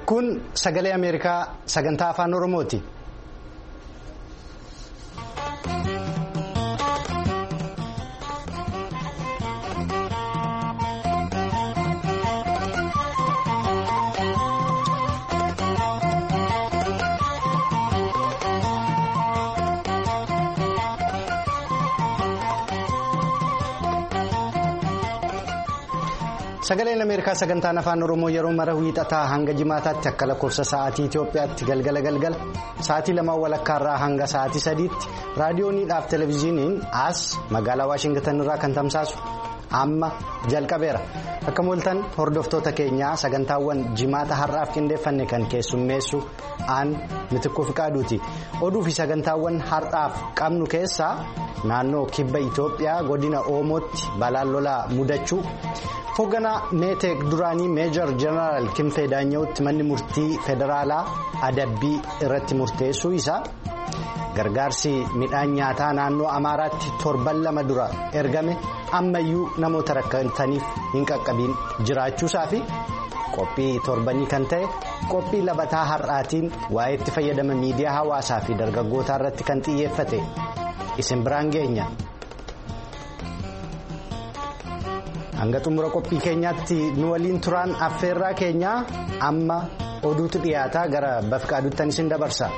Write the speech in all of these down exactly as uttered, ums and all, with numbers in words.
Kun sagalee Ameerikaa sagantaa afaan Oromooti. Sagaleen Ameerikaa sagantaan afaan Oromoo yeroo mara wiixataa hanga jimaataatti akka lakkoofsa sa'aatii Itoophiyaatti galgala galgala sa'aatii lamaan walakkaarraa hanga sa'aatii sadiitti raadiyooniidhaaf televezyiiniin as magaalaa Waashingtan irraa kan tamsaasu amma jalqabeera. Akka mooltan hordoftoota keenyaa sagantaawwan jimaata har'aaf qindeeffanne kan keessummeessu aan Mitikkuu Fiqaaduuti. Oduu fi sagantaawwan har'aaf qabnu keessaa naannoo kibba Itoophiyaa godina Oomootti balaan lolaa mudachuu. Hoogganaa Meeteek duraanii Meejar Jeneraal Kinfee Daanya'uutti manni murtii federaalaa adabbii irratti murteessuu isaa gargaarsi midhaan nyaataa naannoo Amaaraatti torban lama dura ergame ammayyuu namoota rakkataniif hin qaqqabiin jiraachuusaa fi qophii torbanii kan ta'e qophii labataa har'aatiin waa'ee itti fayyadama miidiyaa hawaasaa fi dargaggootaa irratti kan xiyyeeffate isin biraan geenya. Hanga xumura qophii keenyaatti nu waliin turaan affeerraa keenyaa amma oduutu dhiyaataa gara Bafiqaaduuttan isin dabarsa.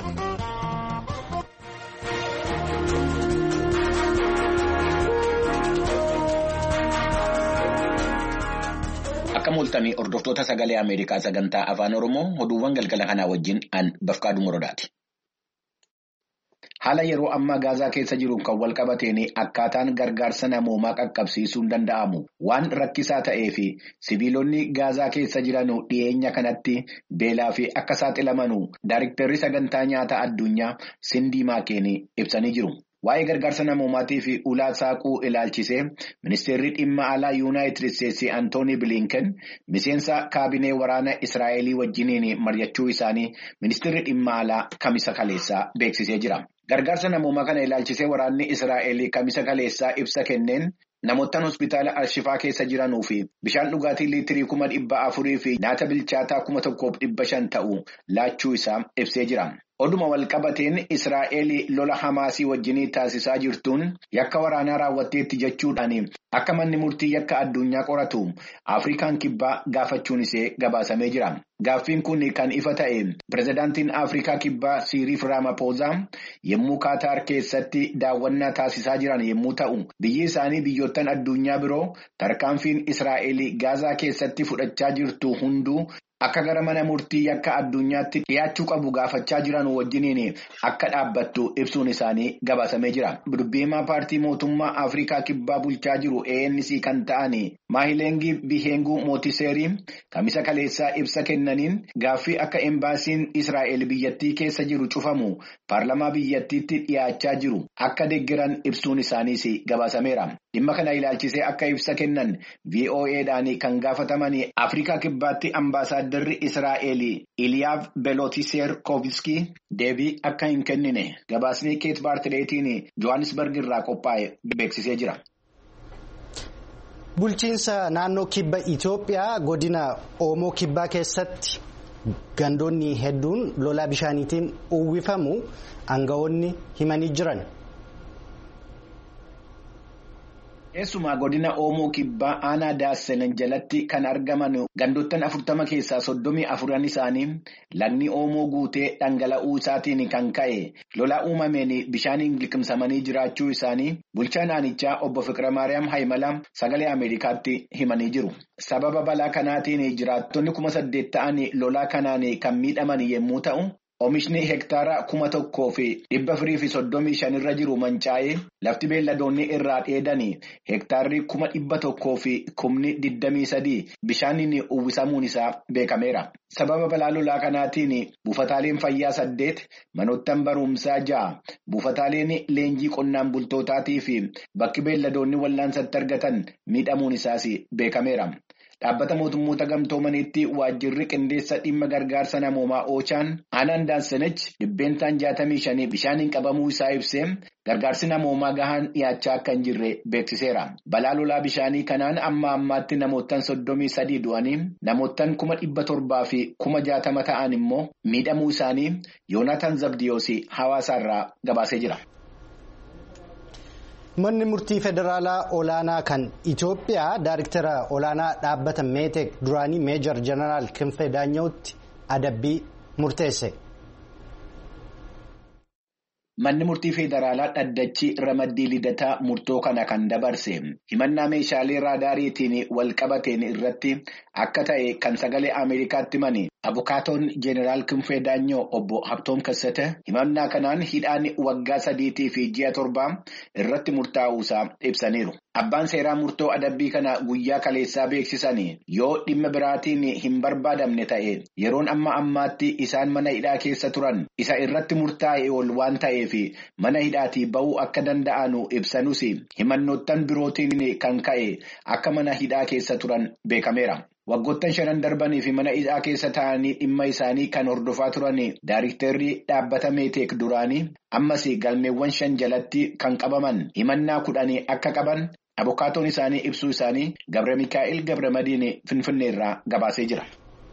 Akka mooltanii hordoftoota sagalee Ameerikaa sagantaa afaan Oromoo oduuwwan galgala kanaa wajjin an Bafiqaaduu Morodaati. Haala yeroo ammaa Gaazaa keessa jiruun kan wal qabateen akkaataan gargaarsa namoomaa qaqqabsiisuun danda'amu waan rakkisaa ta'ee fi sibiilonni Gaazaa keessa jiran dhiyeenya kanatti beelaa fi akka saaxilamanu Daayiriktarri sagantaa nyaataa addunyaa Sindii Maakeen ibsanii jiru. Waa'ee gargaarsa namoomaatii fi ulaa saaquu ilaalchisee ministeerri dhimma alaa Yuunaayitid Isteetsi Antoonii Bilinken miseensa kaabinee waraana Israa'elii wajjiniin mari'achuu isaanii ministeerri dhimma alaa kamisa kaleessaa beeksisee jira. Gargaarsa namoomaa kana ilaalchisee waraanni Israa'el kamisa kaleessaa ibsa kenneen namoottan hospitaala Alshifaa keessa jiranuu fi bishaan dhugaatii liitirii kuma dhibba afurii fi nyaata bilchaataa kuma tokkoof dhibba shan ta'u laachuu isaa ibsee jira. Oduma wal qabateen Israa'el lola Hamaasii wajjinii taasisaa jirtuun yakka waraanaa raawwatteetti jechuudhaan akka manni murtii yakka addunyaa qoratu Afrikaan kibbaa gaafachuun isee gabaasamee jira. Gaaffiin kun kan ifa ta'e pirezidaantiin Afrikaa kibbaa Siiriil Raamaphoozaa yommuu Kaataar keessatti daawwannaa taasisaa jiran yommuu ta'u biyyi isaanii biyyoottan addunyaa biroo tarkaanfiin Israa'el Gaazaa keessatti fudhachaa jirtu hunduu akka gara mana murtii yakka addunyaatti dhiyaachuu qabu gaafachaa jiran wajjiniin akka dhaabbattu ibsuun isaanii gabaasamee jira. Dubbiimaa paartii mootummaa Afrikaa kibbaa bulchaa jiru A N C kan ta'an Maahilengi Bihenguu Mootiseerii kamisa kaleessaa ibsa kennaniin gaaffii akka embaasiin Israa'el biyyattii keessa jiru cufamu paarlamaa biyyattiitti dhiyaachaa jiru akka deeggaran ibsuun isaaniis gabaasameera. Dhimma kana ilaalchisee akka ibsa kennan V O A'dhaan kan gaafataman Afrikaa kibbaatti ambaasaaddarri Israa'el Iliyaaf Belotiseer Koviskii deebii akka hin kennine gabaasni Keet Baartileetiin Johannesburg irraa qophaa'e beeksisee jira. Bulchiinsa naannoo kibba Itoophiyaa godina Oomoo kibbaa keessatti gandoonni hedduun lolaa bishaaniitiin uwwifamu aangawoonni himanii jiran. Keessumaa godina Oomoo kibbaa aanaa Daassenen jalatti kan argaman gandoottan afurtama keessaa soddomii afuran isaanii lagni Oomoo guutee dhangala'uu isaatiin kan ka'e lolaa uumameen bishaaniin liqimsamanii jiraachuu isaanii bulchaa aanichaa obbo Fiqiramaariyaam Haayimala sagalee Ameerikaatti himanii jiru. Sababa balaa kanaatiin jiraattonni kuma saddeet ta'an lolaa kanaan kan miidhaman yommuu ta'u. Oomishni hektaara kuma tokkoo fi dhibba afurii fi soddomii shan irra jiru mancaa'ee lafti beelladoonni irraa dheedanii hektaarri kuma dhibba tokkoo fi kumni digdamii sadii bishaaniin uwwisamuun isaa beekameera. Sababa balaa lolaa kanaatiin buufataaleen fayyaa saddeet, manoottan barumsaa ja'a, buufataaleen leenjii qonnaan bultootaatii fi bakki beelladoonni wal'aansatti argatan miidhamuun isaas beekameera. Dhaabbata mootummoota gamtoomaniitti waajjirri qindeessa dhimma gargaarsa namoomaa Oochaan Aanaan Daansanech dhibbeentaan jaatamii shanii bishaaniin qabamuu isaa ibsee gargaarsi namoomaa gahaan dhiyaachaa akka hin jirre beeksiseera. Balaa lolaa bishaanii kanaan amma ammaatti namoottan soddomii sadii du'anii namoottan kuma dhibba torbaa fi kuma jaatama ta'an immoo miidhamuu isaanii Yoonaataan Zabdiyoos hawaasaarraa gabaasee jira. Manni murtii federaalaa olaanaa kan Itoophiyaa Daariktara olaanaa dhaabbata Meetek duraanii Meejar Jeneraal Kinfee Daanya'uutti adabbii murteesse. Manni murtii federaalaa dhaddachi ramaddii lidataa murtoo kana kan dabarse himannaa meeshaalee raadaariitiin wal qabateen irratti akka ta'e kan sagalee Ameerikaatti mani abukaatoon Jeneraal Kinfee Daanyoo obbo Habtoom Kassate himannaa kanaan hidhaan waggaa sadiitii fi ji'a torbaa irratti murtaa'uusaa ibsaniiru. Abbaan seeraa murtoo adabbii kana guyyaa kaleessaa beeksisanii yoo dhimma biraatiin hin barbaadamne ta'e yeroon amma ammaatti isaan mana hidhaa keessa turan isa irratti murtaa'e ol waan ta'eef mana hidhaatii ba'uu akka danda'anu ibsanus himannoottan birootiin kan ka'e akka mana hidhaa keessa turan beekameera. Waggoottan shanan darbanii fi mana hidhaa keessa ta'anii dhimma isaanii kan hordofaa turan Daariktarri dhaabbata Meetek duraanii ammas galmeewwan shan jalatti kan qabaman himannaa kudhanii akka qaban abukaatoon isaanii ibsuu isaanii Gabre Mikaa'el Gabre Madiin Finfinneerraa gabaasee jira.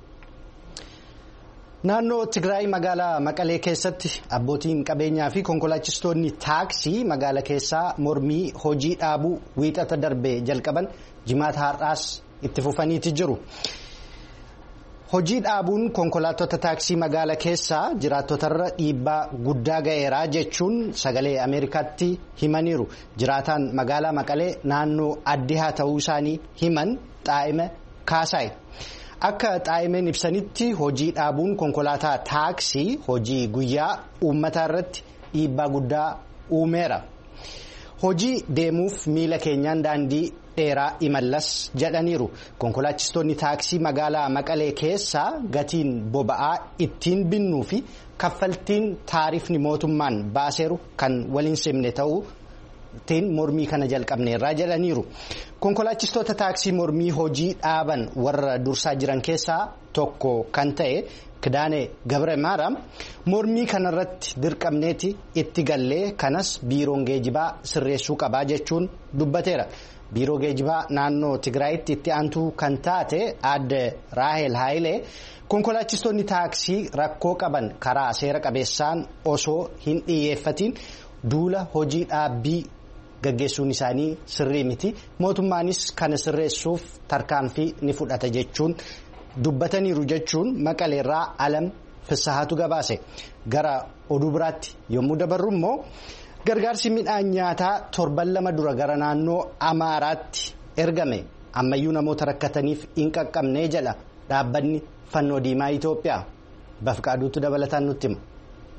Naannoo Tigraay magaalaa Maqalee keessatti abbootiin qabeenyaa fi konkolaachistoonni taaksii magaalaa keessaa mormii hojii dhaabuu wiixata darbee jalqaban jimaata har'aas itti fufaniiti jiru. Hojii dhaabuun konkolaattota taaksii magaalaa keessaa jiraattotarra dhiibbaa guddaa ga'eeraa jechuun sagalee Ameerikaatti himaniiru. Jiraataan magaalaa Maqalee naannoo addihaa ta'uu isaanii himan Xaa'ime Kaasaay. Akka Xaa'imeen ibsanitti hojii dhaabuun konkolaataa taaksii hojii guyyaa uummataa irratti dhiibbaa guddaa uumeera. Hojii deemuuf miila keenyaan daandii dheeraa imallas jedhaniiru. Konkolaachistoonni taaksii magaalaa Maqalee keessaa gatiin boba'aa ittiin binnuu fi kaffaltiin taarifni mootummaan baaseeru kan waliin simne ta'uutiin mormii kana jalqabneerraa jedhaniiru. Konkolaachistoota taaksii mormii hojii dhaaban warra dursaa jiran keessaa tokko kan ta'e Kidaanee Gabre Maaraam mormii kanarratti dirqamneeti itti gallee kanas biiroon geejibaa sirreessuu qabaa jechuun dubbateera. Biiroo geejibaa naannoo Tigraayitti itti aantuu kan taate aadde Raahel Haayilee konkolaachistoonni taaksii rakkoo qaban karaa seera qabeessaan osoo hin dhiyyeeffatiin duula hojii dhaabbii gaggeessuun isaanii sirrii miti. Mootummaanis kana sirreessuuf tarkaanfii ni fudhata jechuun dubbataniiru jechuun Maqaleerraa Alam Fissahatu gabaase. Gara oduu biraatti yommuu dabarru immoo gargaarsi midhaan nyaataa torban lama dura gara naannoo Amaaraatti ergame ammayyuu namoota rakkataniif hin qaqqabnee jedha dhaabbanni Fannoo Diimaa Itoophiyaa. Bafqaaduutu dabalataan nutti hima.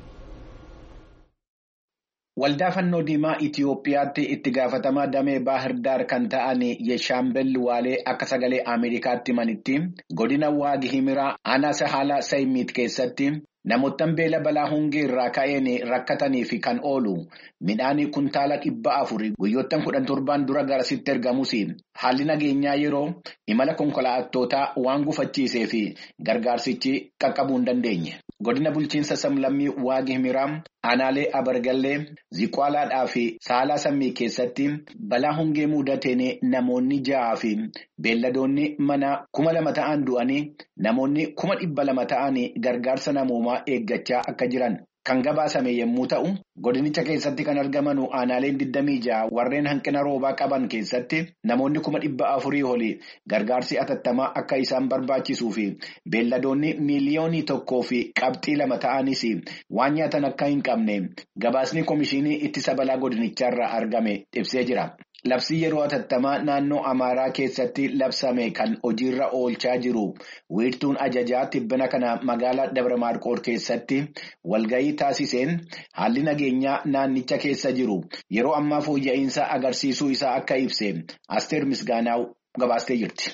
Waldaa Fannoo Diimaa Itoophiyaatti itti gaafatamaa damee Baahir Daar kan ta'an Yeshaambel Waalee akka sagalee Ameerikaatti manitti godina Waagi Himiraa aanaa Sahalaa Saymiit keessatti namoottan beela balaa hongee irraa ka'een rakkatanii fi kan oolu midhaan kuntaala dhibba afuri guyyoottan kudhan torbaan dura garasitti ergamus haalli nageenyaa yeroo imala konkolaattootaa waan gufachiisee fi gargaarsichi qaqqabuu hin dandeenye. Godina bulchiinsa Samlammii Waagi Himiraa aanaalee Abargallee Ziqwaalaadhaa fi Saalaa Sammii keessatti balaa hongee mudateen namoonni ja'aa fi beelladoonni mana kuma lama ta'an du'anii namoonni kuma dhibba lama ta'an gargaarsa namoomaa eeggachaa akka jiran kan gabaasame yommuu ta'u godinicha keessatti kan argaman aanaaleen digdamii ja'a warreen hanqina roobaa qaban keessatti namoonni kuma dhibba afurii olii gargaarsi atattamaa akka isaan barbaachisuu fi beelladoonni miiliyoonii tokkoo fi qabxii lama ta'anis waan nyaatan akka hin qabne gabaasni komishinii ittisa balaa godinicharraa argame ibsee jira. Labsii yeroo atattamaa naannoo Amaaraa keessatti labsame kan hojiirra oolchaa jiru wiirtuun ajajaa tibbina kana magaalaa Dabra Maarqoor keessatti walgahii taasiseen haalli nageenyaa naannicha keessa jiru yeroo ammaa fooyya'insa agarsiisuu isaa akka ibse Asteer Misgaanaaw gabaastee jirti.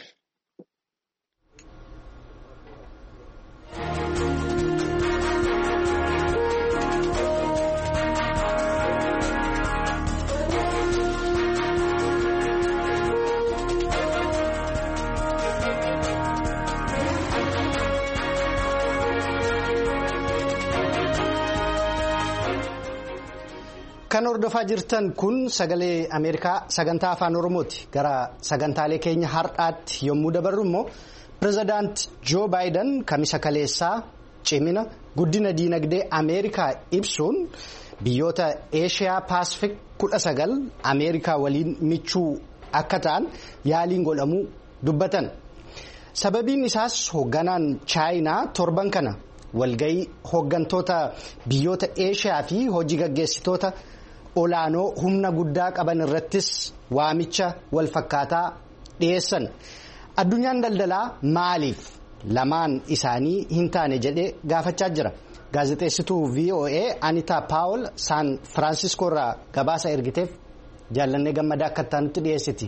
Kan hordofaa jirtan kun sagalee Ameerikaa sagantaa afaan Oromooti. Gara sagantaalee keenya har'aatti yommuu dabarru immoo pirezidaant Joo Baayiden kamisa kaleessaa cimina guddina diinagdee Ameerikaa ibsuun biyyoota Eeshiyaa Paasifik kudha sagal Ameerikaa waliin michuu akka ta'an yaaliin godhamuu dubbatan. Sababiin isaas hoogganaan Chaayinaa torban kana walgahii hooggantoota biyyoota Eeshiyaa fi hojii gaggeessitoota olaanoo humna guddaa qaban irrattis waamicha wal fakkaataa dhiyeessan. Addunyaan daldalaa maaliif lamaan isaanii hin taane jedhee gaafachaa jira. Gaazexeessituu V O A Anita Paawul Saan Firaansiskoo irraa gabaasa ergiteef jaallannee gammadaa akka ta'anitti dhiyeessiti.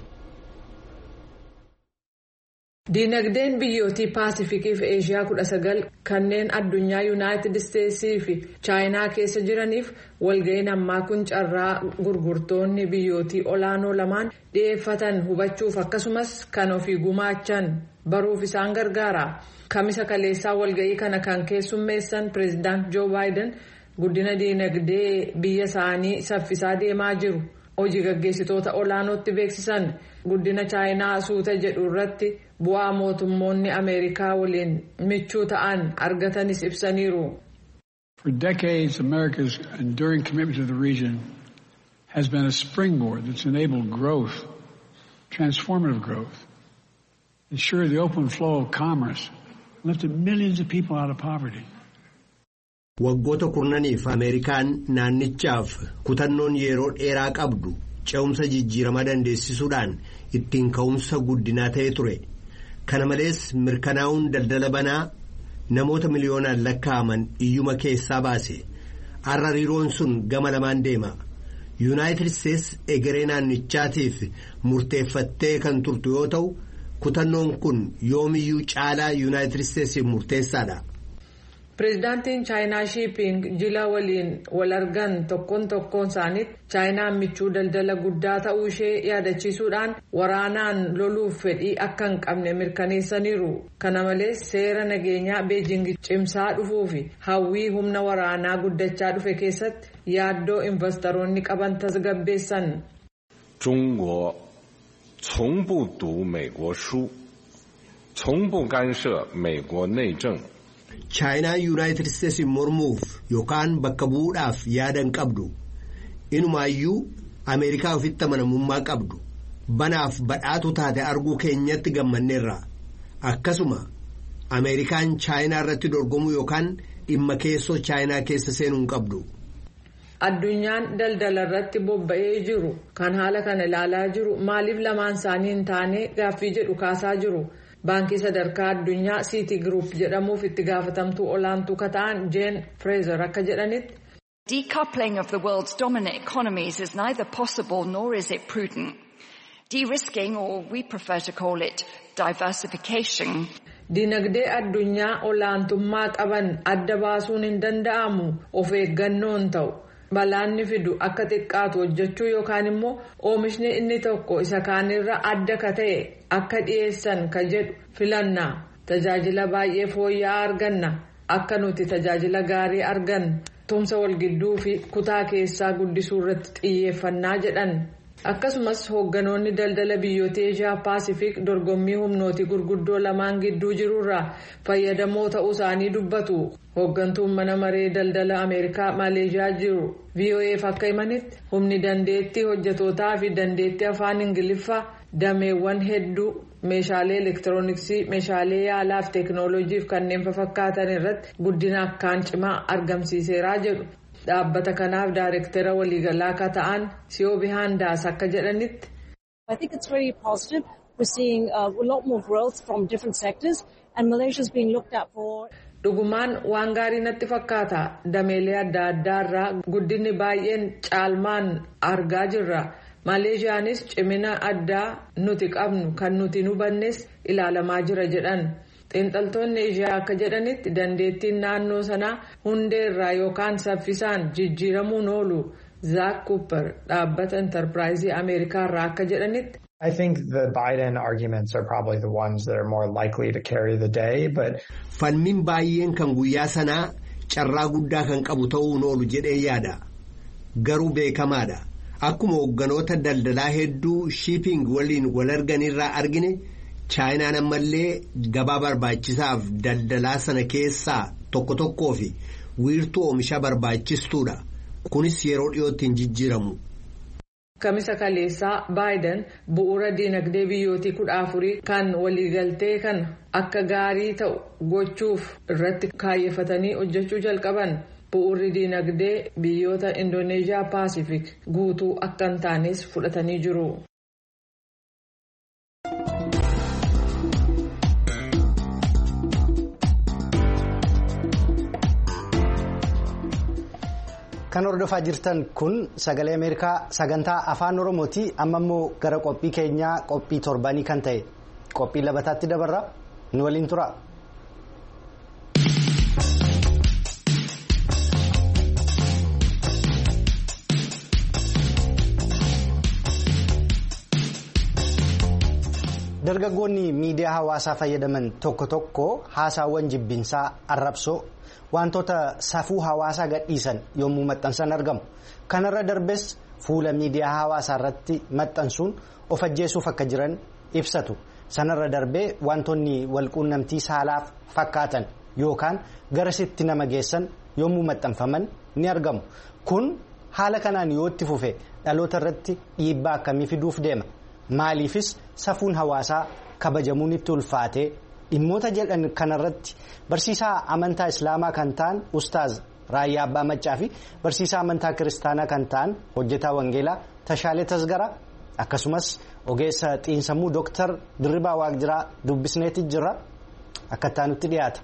Diinagdeen biyyootii Paasifikii fi Eeshiyaa kudha sagal kanneen addunyaa Yuunaayitid Isteetsii fi Chaayinaa keessa jiraniif walga'iin ammaa kun carraa gurgurtoonni biyyootii olaanoo lamaan dhiyeeffatan hubachuuf akkasumas kan ofii gumaachan baruuf isaan gargaara. Kamisa kaleessaa walga'ii kana kan keessummeessan pirezidaant Joo Baayiden guddina diinagdee biyya isaanii saffisaa deemaa jiru hojii gaggeessitoota olaanootti beeksisan. Guddina Chaayinaa suuta jedhu irratti bu'aa mootummoonni Ameerikaa waliin michuu ta'an argatanis ibsaniiru. For decades, America's enduring commitment to the region has been a springboard that's enabled growth, transformative growth, ensured the open flow of commerce, and lifted millions of people out of poverty. Waggoota kurnaniif Ameerikaan naannichaaf kutannoon yeroo dheeraa qabdu ce'umsa jijjiirama dandeessisuudhaan ittiin ka'umsa guddinaa ta'ee ture. Kana malees mirkanaa'uun daldala banaa namoota miliyoonaan lakkaa'aman iyyuma keessaa baase. Hariiroon sun gama lamaan deema. Yuunaayitid Isteets egeree naannichaatiif murteeffattee kan turtu yoo ta'u kutannoon kun yoomiyyuu caalaa Yuunaayitid Isteetsiif murteessaadha. Pireezidaantiin Chaayinaa Shiiping jila waliin wal argan tokkoon tokkoon isaaniitti Chaayinaan michuu daldala guddaa ta'uu ishee yaadachiisuudhaan waraanaan loluuf fedhii akka hin qabne mirkaneessaniiru. Kana malees seera nageenyaa Beejing cimsaa dhufuu fi hawwii humna waraanaa guddachaa dhufe keessatti yaaddoo investoroonni qaban tasgabbeessan. 中国从不读美国书，从不干涉美国内政。 Chaayinaa Yuunaayitid Isteetsi mormuuf yookaan bakka bu'uudhaaf yaadan qabdu. Inumaayyuu Ameerikaa ofitti amanamummaa qabdu. Banaaf badhaatu taate arguu keenyatti gammanneerra. Akkasuma Ameerikaan Chaayinaa irratti dorgomuu yookaan dhimma keessoo Chaayinaa keessa seenuu hin qabdu. Addunyaan daldala irratti bobba'ee jiru kan haala kana ilaalaa jiru maaliif lamaan isaanii hin taane gaaffii jedhu kaasaa jiru. Baankii sadarkaa addunyaa City Group jedhamuuf itti gaafatamtuu olaantuu kata'an Jane Fraser akka jedhanitti. Decoupling of the world's dominant economies is neither possible nor is it prudent. De-risking, or we prefer to call it diversification. Diinagdee addunyaa olaantummaa qaban adda baasuun hin danda'amu of eeggannoon ta'u. Balaanni fidu akka xiqqaatu hojjechuu yookaan immoo oomishni inni tokko isa kaanirra adda ka ta'e akka dhiyeessan ka jedhu filannaa. Tajaajila baay'ee fooyya'aa arganna. Akka nuti tajaajila gaarii argan tumsa walgidduu fi kutaa keessaa guddisuu irratti xiyyeeffannaa jedhan. Akkasumas hoogganoonni daldala biyyoota Eeshiyaa Paasifik dorgommii humnooti gurguddoo lamaan gidduu jirurraa fayyadamoo ta'uu isaanii dubbatu. Hooggantuun mana maree daldala Ameerikaa Maaleeshiyaa jiru V O A'f akka himanitti humni dandeettii hojjetootaa fi dandeettii afaan Ingiliffaa dameewwan hedduu meeshaalee elektirooniksii meeshaalee yaalaa fi teekinooloojiif kanneen fakkaatan irratti guddina akkaan cimaa argamsiiseeraa jedhu. Dhaabbata kanaaf daayireektara waliigalaa akka ta'an Siyoobi Haandaas akka jedhanitti. I think it's very positive. We're seeing uh, a lot more growth from different sectors and Malaysia is being looked at for. Dhugumaan waan gaarii natti fakkaata. Dameelee adda addaa irraa guddinni baay'een caalmaan argaa jirra. Maleeshiyaanis cimina addaa nuti qabnu kan nuti hubannes ilaalamaa jira jedhan. Xiinxaltoonni Eeshiyaa akka jedhanitti dandeettiin naannoo sanaa hundeerraa yookaan saffisaan jijjiiramuun oolu. Zaak Cooper dhaabbata intarpiraayizii Ameerikaa irraa akka jedhanitti. I think the Biden arguments are probably the ones that are more likely to carry the day, but falmiin baay'een kan guyyaa sanaa carraa guddaa kan qabu ta'uun oolu jedhee yaada. garuu beekamaadha. Akkuma hoogganoota daldalaa hedduu shiiping waliin wal arganirraa argine chaayinaan ammallee gabaa barbaachisaaf daldalaa sana keessaa tokko tokkoo fi wiirtuu oomishaa barbaachistuudha. Kunis yeroo dhiyootti hin jijjiiramu. Kamisa kaleessaa Baayiden bu'uura diinagdee biyyootii kudha afurii kan waliigaltee kan akka gaarii ta'u gochuuf irratti kaayeffatanii hojjechuu jalqaban. Bu'uurri diinagdee biyyoota Indooneeziyaa Paasifik guutuu akka hin taanes fudhatanii jiru. Kan hordofaa jirtan kun sagalee Ameerikaa sagantaa afaan Oromooti. Amma immoo gara qophii keenyaa qophii torbanii kan ta'e qophii labataatti dabarra nu waliin tura. Dargaggoonni miidiyaa hawaasaa fayyadaman tokko tokko haasaawwan jibbinsaa arrabsoo wantoota safuu hawaasaa gadhiisan yommuu maxxansan argamu. Kanarra darbes fuula miidiyaa hawaasaa irratti maxxansuun of ajjeesuuf akka jiran ibsatu. Sanarra darbee wantoonni walquunnamtii saalaaf fakkaatan yookaan garasitti nama geessan yommuu maxxanfaman ni argamu. Kun haala kanaan yoo itti fufe dhaloota irratti dhiibbaa akkamii fiduuf deema? Maaliifis safuun hawaasaa kabajamuun itti ulfaatee dhimmoota jedhan kanarratti barsiisaa amantaa islaamaa kan ta'an ustaaz Raayyaa Abbaa Maccaa fi barsiisaa amantaa kiristaanaa kan ta'an hojjetaa wangeelaa Tashaalee Tasgaraa akkasumas ogeessa xiinsammuu Dooktar Dirribaa Waaqjiraa dubbisneetti jira akka taanutti dhiyaata.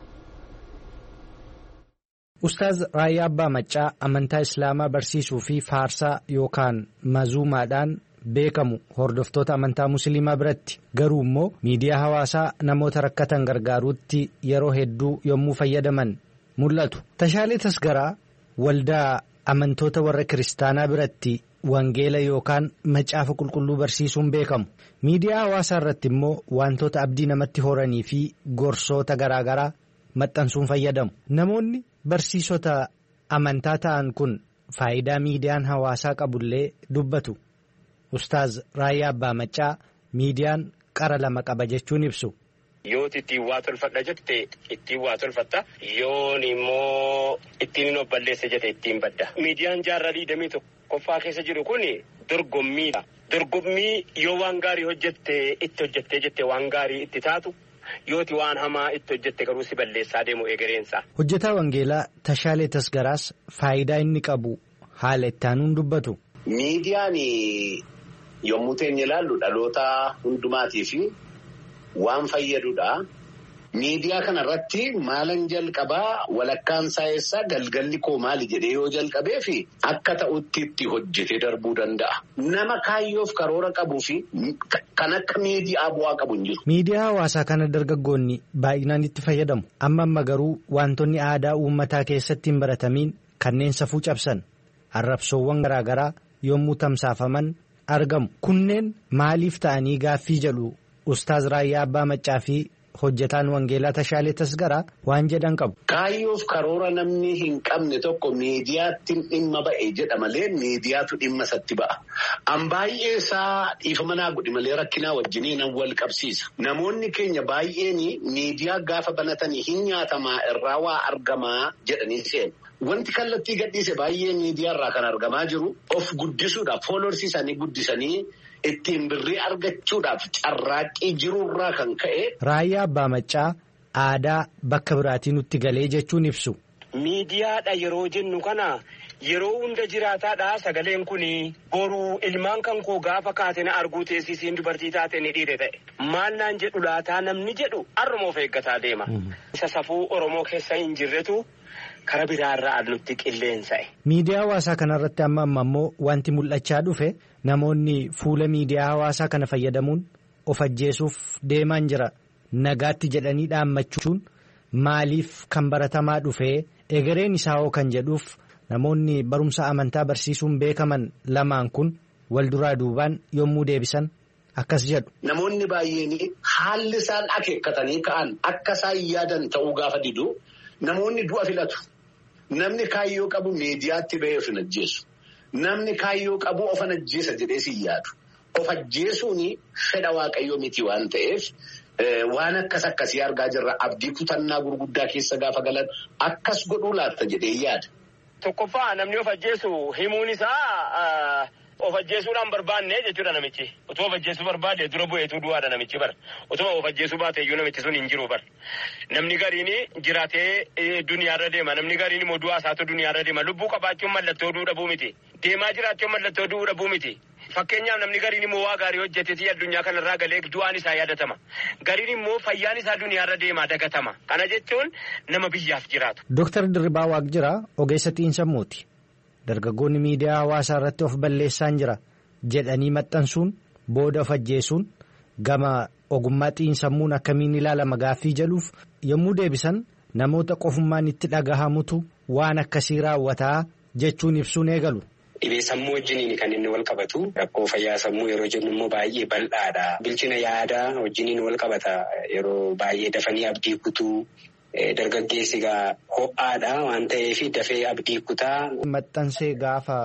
Ustaaz Raayyaa Abbaa Maccaa amantaa islaamaa barsiisuu fi faarsaa yookaan mazuumaadhaan beekamu hordoftoota amantaa musliimaa biratti garuu immoo miidiyaa hawaasaa namoota rakkatan gargaaruutti yeroo hedduu yommuu fayyadaman mul'atu. Tashaalee Tasgaraa waldaa amantoota warra kiristaanaa biratti wangeela yookaan macaafa qulqulluu barsiisuun beekamu. Miidiyaa hawaasaa irratti immoo wantoota abdii namatti horanii fi gorsoota garaagaraa maxxansuun fayyadamu. Namoonni barsiisota amantaa ta'an kun faayidaa miidiyaan hawaasaa qabullee dubbatu. Ustaaz Raayyaa Abbaa Maccaa miidiyaan qara lama qaba jechuun ibsu. Yoo ittiin waa tolfadha jette ittiin waa tolfatta yoon immoo ittiin hin obballeesse jette ittiin badda. Miidiyaan jaarraa digdamii tokkoffaa keessa jiru kun dorgommiidha. Dorgommii yoo waan gaarii hojjette itti hojjettee jette waan gaarii itti taatu yooti waan hamaa itti hojjette garuu si balleessaa deemu egereensa. Hojjetaa wangeelaa Tashaalee Tasgaraas faayidaa inni qabu haala ittaanuun dubbatu. Miidiyaan yommuu teenye ilaallu dhaloota hundumaatii fi waan fayyadudha. Miidiyaa kanarratti maalan jalqabaa walakkaan saayessaa galgalli koo maali jedhee yoo jalqabee fi akka ta'utti itti hojjetee darbuu danda'a. Nama kaayyoof karoora qabuu fi kan akka miidiyaa bu'aa qabu hin jiru. Miidiyaa hawaasaa kana dargaggoonni baay'inaan itti fayyadamu. Amma amma garuu wantoonni aadaa uummataa keessatti hin baratamiin kanneen safuu cabsan arrabsoowwan garaagaraa yommuu tamsaafaman argamu. Kunneen maaliif ta'anii gaaffii jedhu Ustaaz Raayyaa Abbaa Maccaa fi hojjetaan wangeelaa Tashaalee Tasgaraa waan jedhan qabu. Kaayyoof karoora namni hin qabne tokko miidiyaatti dhimma ba'e jedha malee miidiyaatu dhimma isatti ba'a. An baay'ee isaa dhiifama naa godhi malee rakkinaa wajjiniin nan wal qabsiisa. Namoonni keenya baay'een miidiyaa gaafa banatanii hin nyaatamaa irraa waa argamaa jedhanii seenu. Wanti kallattii gadhiise baay'ee miidiyaa irraa kan argamaa jiru of guddisuudhaaf fooloorsii isaanii guddisanii ittiin birrii argachuudhaaf carraaqqii jirurraa kan ka'e. Raayyaa Abbaa Maccaa aadaa bakka biraatii nutti galee jechuun ibsu. Miidiyaadha yeroo jennu kana yeroo hunda jiraataadha sagaleen kun boruu ilmaan kan koo gaafa kaate na arguu teessisiin dubartii taate ni dhiire ta'e. Maal naan jedhu laataa namni jedhu har'umoof eeggataa deema. Isa safuu Oromoo keessa hin jirretu. Kara biraarraa nutti qilleensa'e. Miidiyaa hawaasaa kanarratti amma amma immoo wanti mul'achaa dhufe namoonni fuula miidiyaa hawaasaa kana fayyadamuun of ajjeesuuf deemaan jira. Nagaatti jedhanii dhaammachuun maaliif kan baratamaa dhufee egereen isaa hoo kan jedhuuf namoonni barumsa amantaa barsiisuun beekaman lamaan kun wal duraa duubaan yommuu deebisan akkas jedhu. Namoonni baay'een haalli isaan akeekkatanii ka'an akka isaan yaadan ta'uu gaafa didu namoonni du'a filatu. Namni kaayyoo qabu miidiyaatti ba'ee of hin ajjeesu. namni kaayyoo qabu ofan ajjeesa jedhee si yaadu. Of ajjeesuun fedha waaqayyoo miti waan ta'eef waan akkas akkasii argaa jirra. Abdii kutannaa gurguddaa keessa gaafa galan akkas godhuu laatta jedhee yaada. Tokkoffaa namni of ajjeesu himuun isaa of ajjeesuudhaan barbaanne jechuudha namichi. Otoo of ajjeesuu barbaade dura bu'eetu du'aadha namichi bara. Otoo of ajjeesuu baate iyyuu namichi sun hin jiru bara. Namni gariin jiraatee duniyaarra deema. Namni gariin immoo du'aa isaatu duniyaarra deema. Lubbuu qabaachuun mallattoo du'uu dhabuu miti. Deemaa jiraachuun mallattoo du'uu dhabuu miti. Fakkeenyaaf namni gariin immoo waa gaarii hojjeteetii addunyaa kanarraa galee du'aan isaa yaadatama. Gariin immoo fayyaan isaa duniyaarra deemaa dagatama. Kana jechuun nama biyyaaf jiraatu. Dooktar Dirribaa Waaqjiraa ogeessa xiinsammuuti. Dargaggoonni miidiyaa hawaasaa irratti of balleessaan jira jedhanii maxxansuun booda of ajjeesuun gama ogummaa xiinsammuun akkamiin ilaalama gaaffii jedhuuf yommuu deebisan namoota qofummaan itti dhagahamutu waan akkasii raawwataa jechuun ibsuun eegalu. Dhibee sammuu wajjiniin kan inni wal qabatu rakkoo fayyaa sammuu yeroo jennu immoo baay'ee bal'aadha. Bilchina yaadaa wajjiniin wal qabata yeroo baay'ee dafanii abdii kutuu. Dargaggeessi gaa ho'aadha waan ta'eef dafee abdii kutaa. Maxxansee gaafa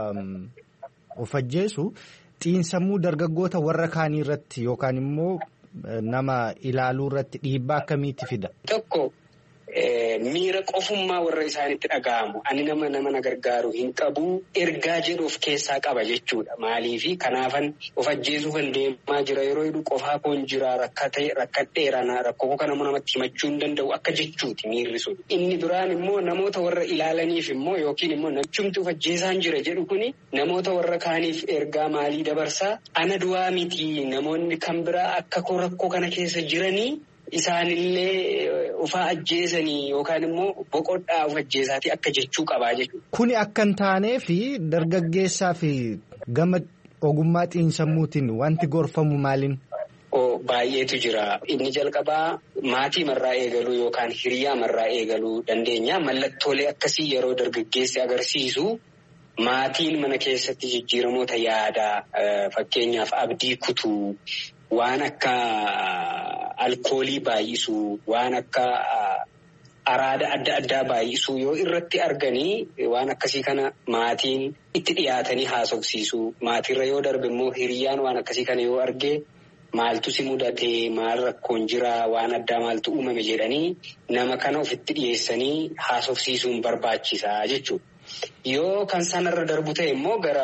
of ajjeesu xiinsammuu dargaggoota warra kaanii irratti yookaan immoo nama ilaaluu irratti dhiibbaa akkamiitti fida? Tokko miira qofummaa warra isaanitti dhaga'amu ani nama nama na gargaaru hin qabu ergaa jedhu of keessaa qaba jechuudha. Maaliifi kanaafan of ajjeesuu kan deemaa jira yeroo jedhu qofaa koon jira rakkadheera rakkoo kana namatti himachuu hin danda'u akka jechuuti miirri sun. Inni biraan immoo namoota warra ilaalaniif immoo yookiin immoo nachumti of ajjeesaan jira jedhu kuni namoota warra kaaniif ergaa maalii dabarsaa ana du'aa miti namoonni kan biraa akka koo rakkoo kana keessa jiranii. Isaanillee ufaa ajjeesanii yookaan immoo boqodhaa of ajjeesaatii akka jechuu qabaa jechuudha. Kuni akka hin taanee fi dargaggeessaa fi gama ogummaa xiinsammuutiin wanti gorfamu maaliin? Baay'eetu jira. Inni jalqabaa maatii marraa eegaluu yookaan hiriyaa marraa eegaluu dandeenya. Mallattoolee akkasii yeroo dargaggeessi agarsiisu maatiin mana keessatti jijjiiramoota yaadaa fakkeenyaaf abdii kutuu. Waan akka alkoolii baay'isuu, waan akka araada adda addaa baay'isuu yoo irratti arganii waan akkasii kana maatiin itti dhiyaatanii haasofsiisuu. Maatiirra yoo darbe immoo hiriyaan waan akkasii kana yoo arge maaltu si mudatee maal rakkoon jiraa waan addaa maaltu uumame jedhanii nama kana ofitti dhiyeessanii haasofsiisuun barbaachisaa jechuudha. Yoo kan sanarra darbu ta'e immoo gara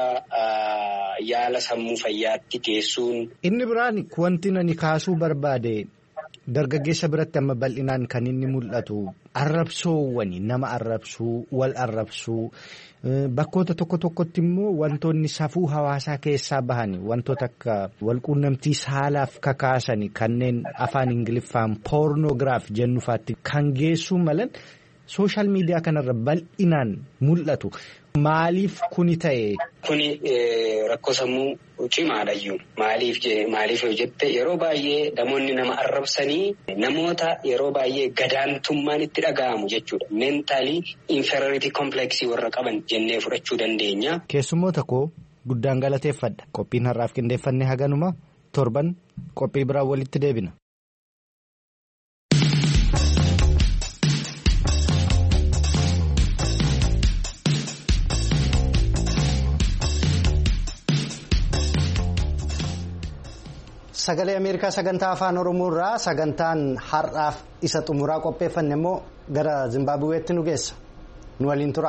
yaala sammuu fayyaatti geessuun. Inni biraan wanti nani kaasuu barbaade dargaggeessa biratti amma bal'inaan kan inni mul'atu arrabsoowwani nama arrabsuu wal arrabsuu bakkoota tokko tokkotti immoo wantoonni safuu hawaasaa keessaa bahani wantoota akka walquunnamtii saalaaf kakaasani kanneen afaan ingiliffaan poornoogiraaf jennufaatti kan geessuu malan. Sooshaal miidiyaa kanarra bal'inaan mul'atu. Maaliif kuni ta'e? Kuni rakkoo sammuu cimaadhayyuu. Maaliif maaliif yoo jette yeroo baay'ee namoonni nama arrabsanii namoota yeroo baay'ee gadaantummaan itti dhaga'amu jechuudha. Meentaalii inferiority kompleksii warra qaban jennee fudhachuu dandeenya. Keessummoota koo guddaan galateeffadha. Qophiin har'aaf qindeeffanne haganuma torban qophii biraan walitti deebina. Sagalee Ameerikaa sagantaa afaan Oromoo irraa sagantaan har'aaf isa xumuraa qopheeffanne immoo gara Zimbaabuweetti nu geessa. Nu waliin tura.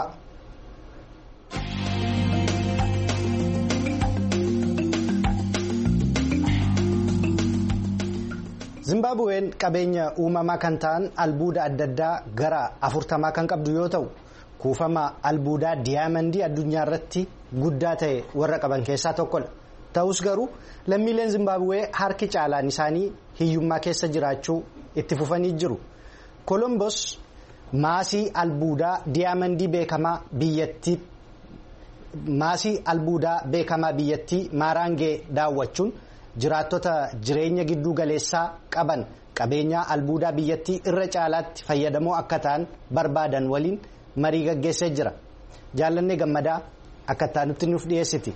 Zimbaabuween qabeenya uumamaa kan ta'an albuuda adda addaa gara afurtamaa kan qabdu yoo ta'u kuufama albuudaa diyaamandii addunyaa irratti guddaa ta'e warra qaban keessaa tokkodha. Ta'us garuu lammiileen Zimbaabuwee harki caalaan isaanii hiyyummaa keessa jiraachuu itti fufanii jiru. Kolombos maasii albuudaa diyaamandii beekamaa biyyattii maasii albuudaa beekamaa biyyattii Maaraangee daawwachuun jiraattota jireenya gidduu galeessaa qaban qabeenyaa albuudaa biyyattii irra caalaatti fayyadamoo akka ta'an barbaadan waliin marii gaggeessee jira. Jaallannee Gammadaa akka ta'anitti nuuf dhiyeessiti.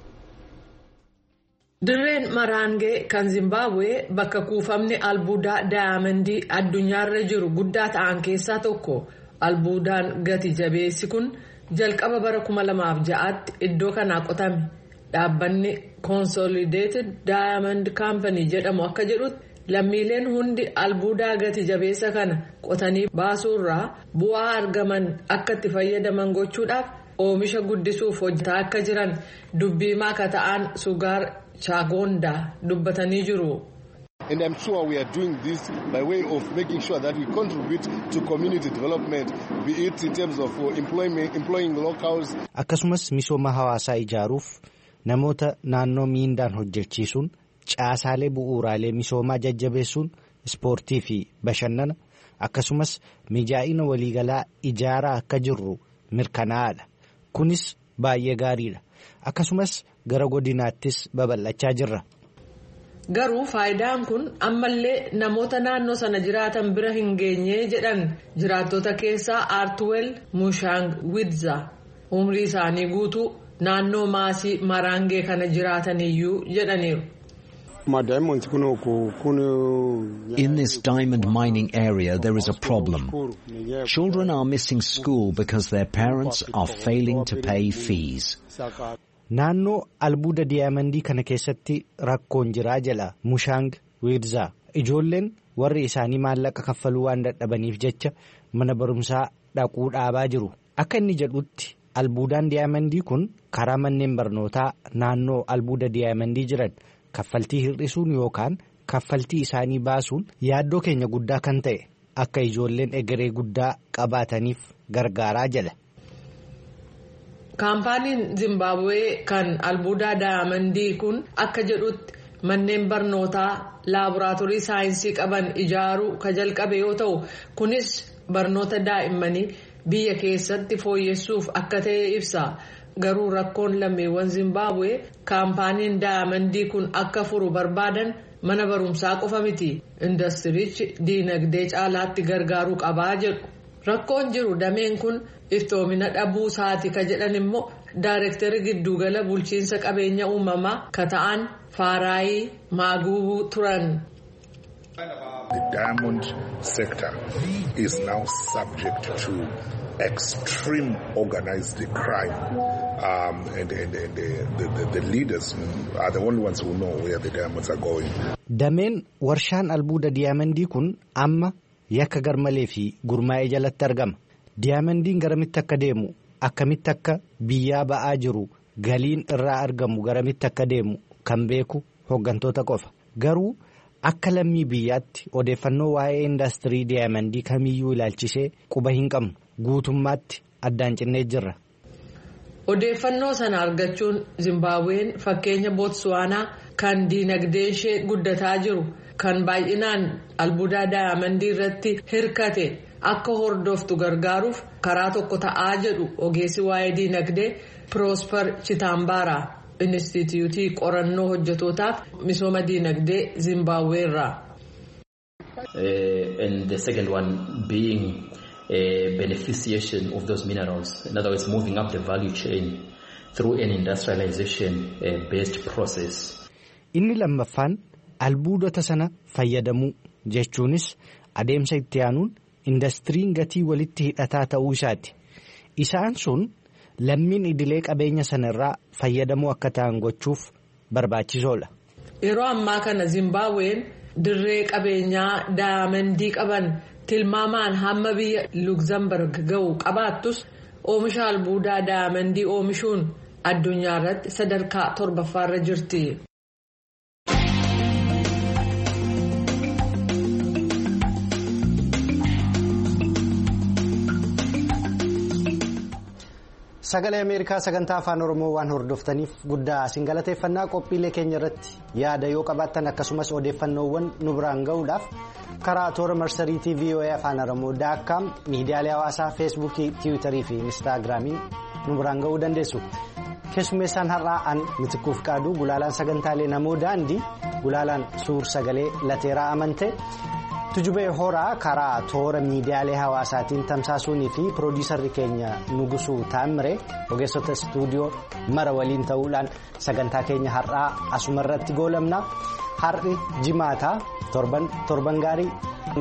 Dirreen Maraangee kan Zimbaabuwee bakka kuufamni albuudaa daayamandii addunyaarra jiru guddaa ta'an keessaa tokko. Albuudaan gati jabeessi kun jalqaba bara kuma lamaaf ja'aatti iddoo kanaa qotame. Dhaabbanni Consolidated Diamond Company jedhamu akka jedhutti lammiileen hundi albuudaa gati jabeessa kana qotanii baasuurraa bu'aa argaman akka itti fayyadaman gochuudhaaf oomisha guddisuuf hojjetaa akka jiran dubbiimaa akka ta'an Sugaar Chagonda dubbatanii jiru. And I'm sure we are doing this by way of making sure that we contribute to community development, be it in terms of employment, employing locals. Akkasumas misooma hawaasaa ijaaruuf namoota naannoo miindaan hojjechiisuun caasaalee bu'uuraalee misoomaa jajjabeessuun ispoortii fi bashannana akkasumas mijaa'ina waliigalaa ijaaraa akka jirru mirkanaa'aadha. Kunis baay'ee gaariidha. Akkasumas gara godinaattis babal'achaa jirra. Garuu faayidaan kun ammallee namoota naannoo sana jiraatan bira hin geenye jedhan jiraattota keessaa Artwell Mushang Widza umrii isaanii guutuu naannoo maasii Marangee kana jiraataniyyuu jedhaniiru. In this diamond mining area, there is a problem. Children are missing school because their parents are failing to pay fees. Naannoo albuuda diyaamandii kana keessatti rakkoon jiraa jala Mushang Widza. Ijoolleen warri isaanii maallaqa kaffaluu waan dadhabaniif jecha mana barumsaa dhaquu dhaabaa jiru. Akka inni jedhutti albuudaan diyaamandii kun karaa manneen barnootaa naannoo albuuda diyaamandii jiran kaffaltii hir'isuun yookaan kaffaltii isaanii baasuun yaaddoo keenya guddaa kan ta'e akka ijoolleen egeree guddaa qabaataniif gargaaraa jala. Kaampaaniin Zimbabwee kan albuudaa diyaamandii kun akka jedhutti manneen barnootaa laaboraatoorii saayinsii qaban ijaaruu ka jalqabe yoo ta'u kunis barnoota daa'immanii biyya keessatti fooyyessuuf akka ta'e ibsa. Garuu rakkoon lammiiwwan Zimbabwee kaampaaniin diyaamandii kun akka furu barbaadan mana barumsaa qofa miti. Indastiriichi diinagdee caalaatti gargaaruu qabaa jedhu. Rakkoon jiru dameen kun iftoomina dhabuu isaati ka jedhan immoo daayireektarii giddugala bulchiinsa qabeenya uumamaa ka ta'an Faaraayii Maaguu turan. The diamond sector is now subject to extreme organized crime, um, and, and, and the, the, the leaders are the only ones who know where the diamonds are going. Dameen warshaan albuuda diyaamandii kun amma yakka garmalee fi gurmaa'ee jalatti argama. Diyaamandiin garamitti akka deemu akkamitti akka biyyaa ba'aa jiru galiin irraa argamu garamitti akka deemu kan beeku hooggantoota qofa. Garuu akka lammii biyyaatti odeeffannoo waa'ee indaastirii diyaamandii kamiyyuu ilaalchisee quba hin qabnu. Guutummaatti addaan cinnee jirra. Odeeffannoo sana argachuun Zimbabween fakkeenya Bootsuwaanaa kan diinagdee ishee guddataa jiru kan baay'inaan albuudaa diyaamandii irratti hirkate akka hordoftu gargaaruuf karaa tokko ta'aa jedhu ogeessi waa'ee diinagdee Prosper Chitambara Inistituutii qorannoo hojjetootaaf misooma diinagdee Zimbabwee irraa. And the second one being a beneficiation of those minerals. In other words, moving up the value chain through an industrialization uh, based process. Inni lammaffaan albuudota sana fayyadamuu jechuunis adeemsa itti aanuun indastiriin gatii walitti hidhataa ta'uu isaati. Isaan sun lammiin idilee qabeenya sanarraa fayyadamuu akka ta'an gochuuf barbaachisoodha. Yeroo ammaa kana Zimbabween dirree qabeenyaa diyaamandii qaban tilmaamaan hamma biyya Luxembourg ga'u qabaattus oomisha albuudaa diyaamandii oomishuun addunyaa irratti sadarkaa torbaffaarra jirti. Sagalee Ameerikaa sagantaa afaan Oromoo waan hordoftaniif guddaa isin galateeffannaa. Qophiilee keenya irratti yaada yoo qabaattan akkasumas odeeffannoowwan nu biraan ga'uudhaaf karaa toora marsariitii V O A afaan Oromoo daakkaam miidiyaalee hawaasaa feesbuukii tiwiitarii fi inistaagiraamiin nu biraan ga'uu dandeessu. Keessummeessaan har'aa an mitikuuf qaaduu gulaalaan sagantaalee namoo daandii gulaalaan suur sagalee lateeraa amante. Tujubee horaa karaa toora miidiyaalee hawaasaatiin tamsaasuunii fi piroodiisarri keenya Nugusuu Taamire ogeessota istuudiyoo mara waliin ta'uudhaan sagantaa keenya har'aa asumarratti goolabna. Har'i jimaataa torban gaarii.